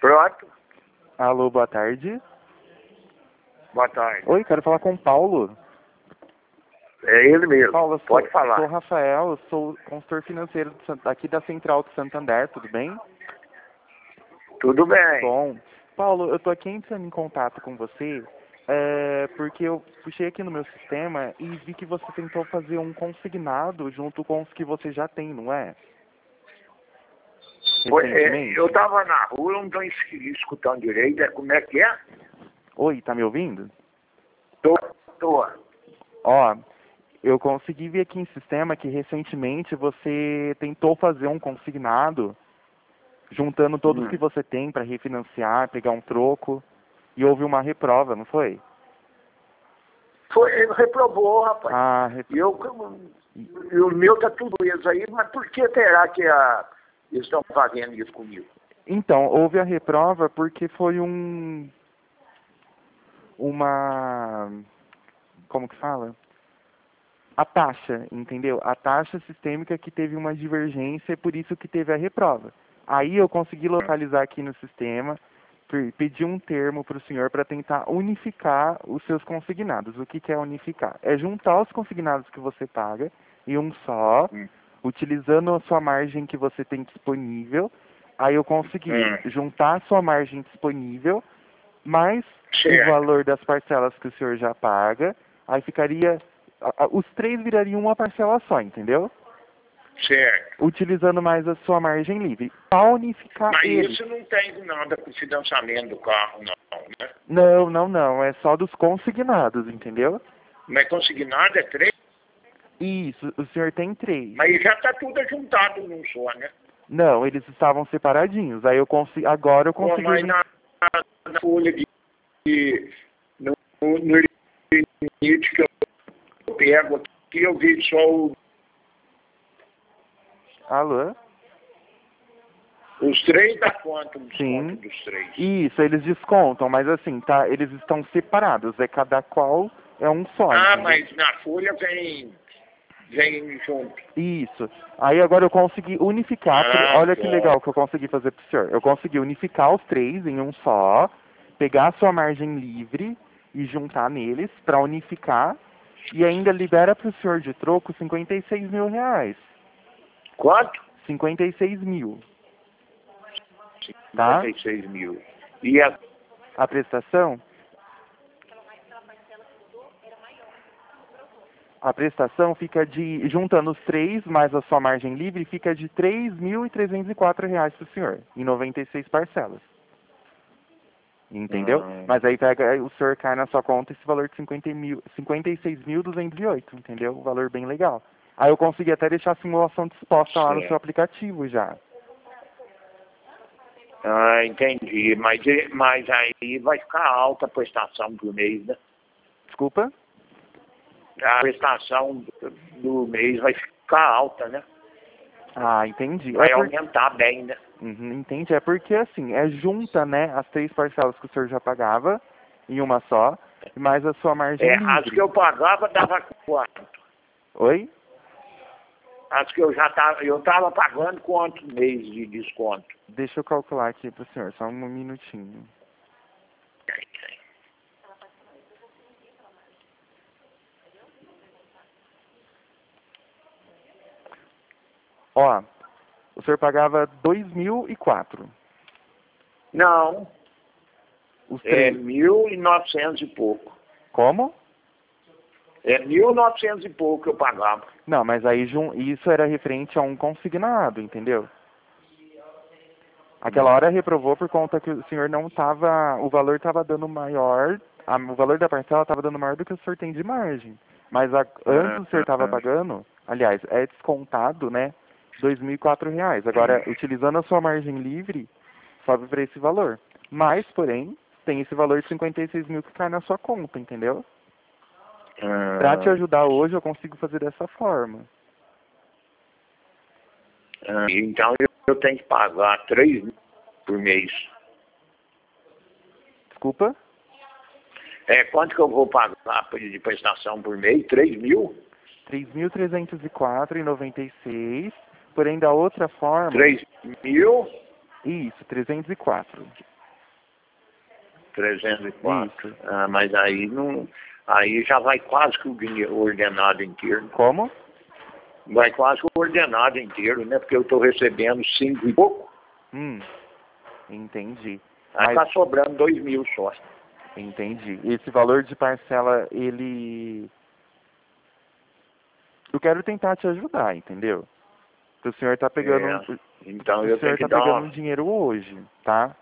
Pronto. Alô, boa tarde. Boa tarde. Oi, quero falar com o Paulo. É ele mesmo. Paulo, Pode falar. sou o Rafael, eu sou consultor financeiro aqui da Central do Santander, tudo bem? Tudo bem. Bom. Paulo, eu tô aqui entrando em contato com você porque eu puxei aqui no meu sistema e vi que você tentou fazer um consignado junto com os que você já tem, não é? Recentemente. Eu tava na rua, eu não tô escutando direito. Como é que é? Oi, tá me ouvindo? Tô. Ó, eu consegui ver aqui em sistema que recentemente você tentou fazer um consignado juntando todos que você tem para refinanciar, pegar um troco, e houve uma reprova, não foi? Ele reprovou, rapaz. Ah, E o meu tá tudo isso aí, mas por que será que eles estão fazendo isso comigo? Então, houve a reprova porque foi como que fala? A taxa, entendeu? A taxa sistêmica que teve uma divergência, é por isso que teve a reprova. Aí eu consegui localizar aqui no sistema, pedir um termo para o senhor para tentar unificar os seus consignados. O que que é unificar? É juntar os consignados que você paga em um só, utilizando a sua margem que você tem disponível. Aí eu consegui juntar a sua margem disponível, mais o valor das parcelas que o senhor já paga. Aí ficaria... Os três virariam uma parcela só, entendeu? Certo. Utilizando mais a sua margem livre. Para unificar Mas eles. isso não tem nada com o financiamento do carro, não, né? Não. É só dos consignados, entendeu? Mas consignado é 3? Isso, o senhor tem 3. Mas já tá tudo juntado num só, né? Não, eles estavam separadinhos. Aí eu consegui. Agora eu Pô, consegui. mas na folha no limite que eu pego aqui, eu vi só Alô? os 3 dá quanto? Sim. Dos 3? Isso, eles descontam, mas assim, tá? Eles estão separados. É cada qual é um só. Ah, entendeu? mas na folha vem junto. Isso. Aí agora eu consegui unificar. Olha que legal que eu consegui fazer pro senhor. Eu consegui unificar os 3 em um só, pegar a sua margem livre e juntar neles para unificar. E ainda libera pro senhor de troco R$56 mil. Quanto? 56 mil. Tá? 56 mil. E A prestação? A prestação fica juntando os 3 mais a sua margem livre, fica de R$3.304 pro senhor, em 96 parcelas. Entendeu? Mas aí o senhor cai na sua conta esse valor de 56.208, entendeu? Um valor bem legal. Aí eu consegui até deixar a simulação disposta lá no seu aplicativo já. entendi. Mas aí vai ficar alta a prestação por mês, né? Desculpa? A prestação do mês vai ficar alta, né? Ah, entendi. Vai aumentar bem, né? Entendi. É porque assim, junta, né, as 3 parcelas que o senhor já pagava em uma só, mais a sua margem livre. As que eu pagava dava quanto? Oi? As que eu tava pagando quantos meses de desconto? Deixa eu calcular aqui pro senhor, só um minutinho. Ó, o senhor pagava 2.004. Não. Os 3... 1.900 e pouco. Como? 1.900 e pouco que eu pagava. Não, mas aí isso era referente a um consignado, entendeu? Aquela hora reprovou por conta que o senhor não estava... O valor estava dando maior... O valor da parcela estava dando maior do que o senhor tem de margem. Mas antes o senhor estava pagando... Aliás, é descontado, né? R$2.004. Agora, utilizando a sua margem livre, sobe para esse valor. Mas, porém, tem esse valor de 56 mil que cai na sua conta, entendeu? Para te ajudar hoje, eu consigo fazer dessa forma. Então, eu tenho que pagar 3 mil por mês. Desculpa? Quanto que eu vou pagar de prestação por mês? 3 mil? 3.304,96. Porém, da outra forma... 3 mil? Isso, 304. 304. Isso. Ah, mas aí não. Aí já vai quase que o dinheiro ordenado inteiro. Como? Vai quase que o ordenado inteiro, né? Porque eu estou recebendo 5 e pouco. Entendi. Aí Mas, tá sobrando 2.000 só. entendi. Esse valor de parcela, ele... Eu quero tentar te ajudar, entendeu? O senhor tá pegando, Então o eu tenho senhor que tá dar pegando uma... um dinheiro hoje, tá?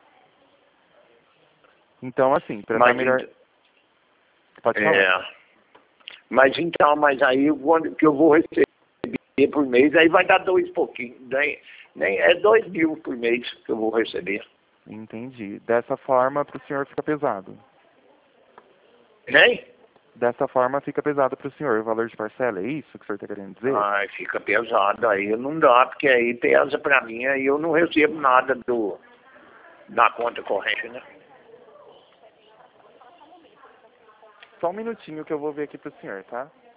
Então, assim, para estar Mas, melhor... Pode falar. Mas então, mas aí quando que eu vou receber por mês, aí vai dar 2 pouquinho. Nem é 2.000 por mês que eu vou receber. Entendi. Dessa forma, para o senhor fica pesado. Nem? Dessa forma, fica pesado para o senhor o valor de parcela, é isso que o senhor está querendo dizer? Ai, fica pesado. Aí não dá, porque aí pesa pra mim, aí eu não recebo nada da conta corrente, né? Só um minutinho que eu vou ver aqui para o senhor, tá?